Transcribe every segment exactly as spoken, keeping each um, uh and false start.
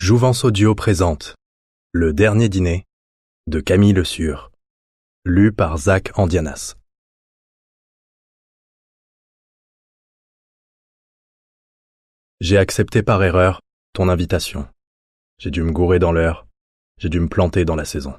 Jouvence Audio présente Le dernier dîner de Camille Le Sur, lu par Zach Andianas. J'ai accepté par erreur ton invitation. J'ai dû me gourer dans l'heure, j'ai dû me planter dans la saison.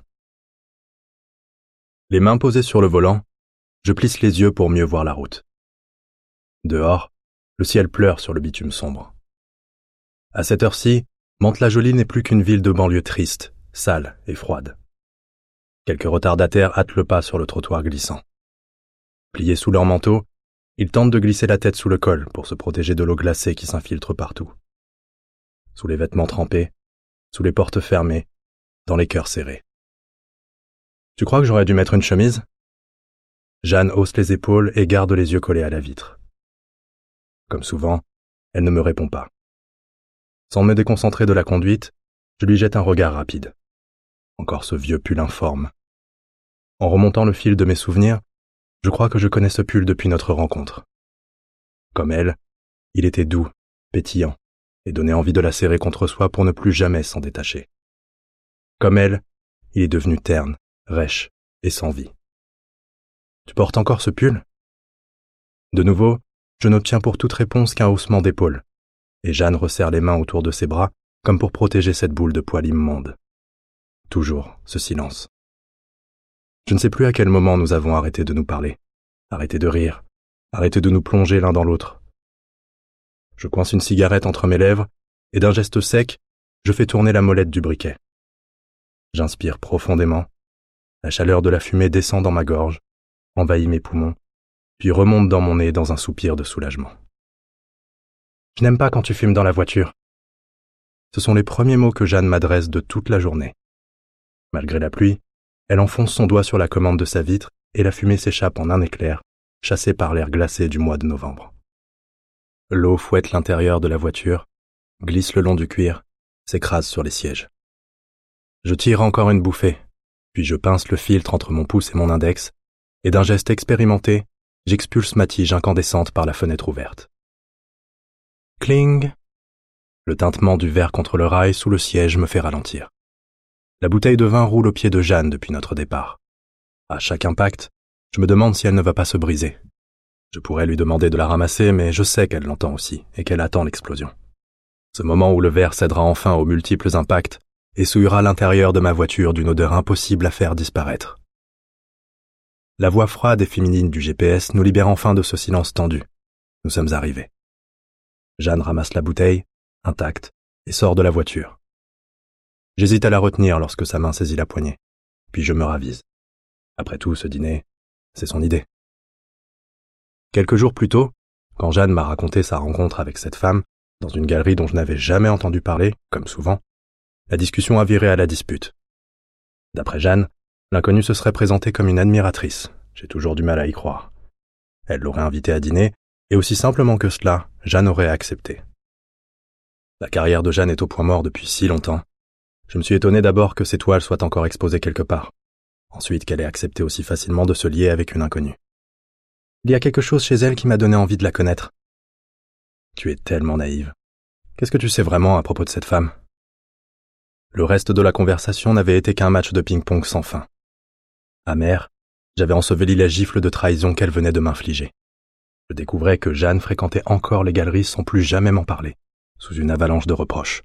Les mains posées sur le volant, je plisse les yeux pour mieux voir la route. Dehors, le ciel pleure sur le bitume sombre. À cette heure-ci, Mantes-la-Jolie n'est plus qu'une ville de banlieue triste, sale et froide. Quelques retardataires hâtent le pas sur le trottoir glissant. Pliés sous leur manteau, ils tentent de glisser la tête sous le col pour se protéger de l'eau glacée qui s'infiltre partout. Sous les vêtements trempés, sous les portes fermées, dans les cœurs serrés. Tu crois que j'aurais dû mettre une chemise ? Jeanne hausse les épaules et garde les yeux collés à la vitre. Comme souvent, elle ne me répond pas. Sans me déconcentrer de la conduite, je lui jette un regard rapide. Encore ce vieux pull informe. En remontant le fil de mes souvenirs, je crois que je connais ce pull depuis notre rencontre. Comme elle, il était doux, pétillant, et donnait envie de la serrer contre soi pour ne plus jamais s'en détacher. Comme elle, il est devenu terne, rêche et sans vie. Tu portes encore ce pull ? De nouveau, je n'obtiens pour toute réponse qu'un haussement d'épaule, et Jeanne resserre les mains autour de ses bras comme pour protéger cette boule de poil immonde. Toujours ce silence. Je ne sais plus à quel moment nous avons arrêté de nous parler, arrêté de rire, arrêté de nous plonger l'un dans l'autre. Je coince une cigarette entre mes lèvres et d'un geste sec, je fais tourner la molette du briquet. J'inspire profondément. La chaleur de la fumée descend dans ma gorge, envahit mes poumons, puis remonte dans mon nez dans un soupir de soulagement. Je n'aime pas quand tu fumes dans la voiture. Ce sont les premiers mots que Jeanne m'adresse de toute la journée. Malgré la pluie, elle enfonce son doigt sur la commande de sa vitre et la fumée s'échappe en un éclair, chassée par l'air glacé du mois de novembre. L'eau fouette l'intérieur de la voiture, glisse le long du cuir, s'écrase sur les sièges. Je tire encore une bouffée, puis je pince le filtre entre mon pouce et mon index, et d'un geste expérimenté, j'expulse ma tige incandescente par la fenêtre ouverte. Cling! Le tintement du verre contre le rail sous le siège me fait ralentir. La bouteille de vin roule au pied de Jeanne depuis notre départ. À chaque impact, je me demande si elle ne va pas se briser. Je pourrais lui demander de la ramasser, mais je sais qu'elle l'entend aussi et qu'elle attend l'explosion. Ce moment où le verre cédera enfin aux multiples impacts et souillera l'intérieur de ma voiture d'une odeur impossible à faire disparaître. La voix froide et féminine du G P S nous libère enfin de ce silence tendu. Nous sommes arrivés. Jeanne ramasse la bouteille, intacte, et sort de la voiture. J'hésite à la retenir lorsque sa main saisit la poignée, puis je me ravise. Après tout, ce dîner, c'est son idée. Quelques jours plus tôt, quand Jeanne m'a raconté sa rencontre avec cette femme, dans une galerie dont je n'avais jamais entendu parler, comme souvent, la discussion a viré à la dispute. D'après Jeanne, l'inconnue se serait présentée comme une admiratrice. J'ai toujours du mal à y croire. Elle l'aurait invitée à dîner, et aussi simplement que cela, Jeanne aurait accepté. La carrière de Jeanne est au point mort depuis si longtemps. Je me suis étonné d'abord que ses toiles soient encore exposées quelque part. Ensuite qu'elle ait accepté aussi facilement de se lier avec une inconnue. Il y a quelque chose chez elle qui m'a donné envie de la connaître. Tu es tellement naïve. Qu'est-ce que tu sais vraiment à propos de cette femme ? Le reste de la conversation n'avait été qu'un match de ping-pong sans fin. Amer, j'avais enseveli la gifle de trahison qu'elle venait de m'infliger. Je découvrais que Jeanne fréquentait encore les galeries sans plus jamais m'en parler, sous une avalanche de reproches.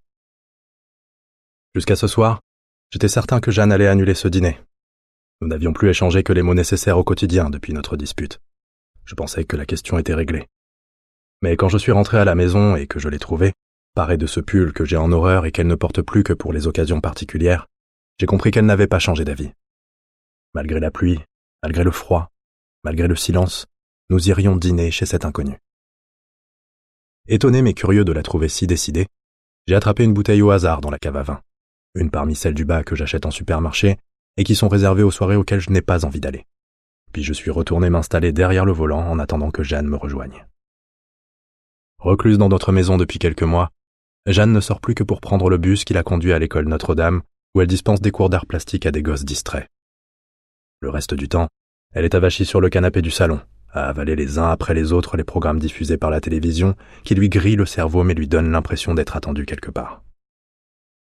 Jusqu'à ce soir, j'étais certain que Jeanne allait annuler ce dîner. Nous n'avions plus échangé que les mots nécessaires au quotidien depuis notre dispute. Je pensais que la question était réglée. Mais quand je suis rentré à la maison et que je l'ai trouvée, parée de ce pull que j'ai en horreur et qu'elle ne porte plus que pour les occasions particulières, j'ai compris qu'elle n'avait pas changé d'avis. Malgré la pluie, malgré le froid, malgré le silence, nous irions dîner chez cet inconnu. Étonné mais curieux de la trouver si décidée, j'ai attrapé une bouteille au hasard dans la cave à vin, une parmi celles du bas que j'achète en supermarché et qui sont réservées aux soirées auxquelles je n'ai pas envie d'aller. Puis je suis retourné m'installer derrière le volant en attendant que Jeanne me rejoigne. Recluse dans notre maison depuis quelques mois, Jeanne ne sort plus que pour prendre le bus qui la conduit à l'école Notre-Dame, où elle dispense des cours d'art plastique à des gosses distraits. Le reste du temps, elle est avachie sur le canapé du salon, à avaler les uns après les autres les programmes diffusés par la télévision qui lui grillent le cerveau mais lui donnent l'impression d'être attendue quelque part.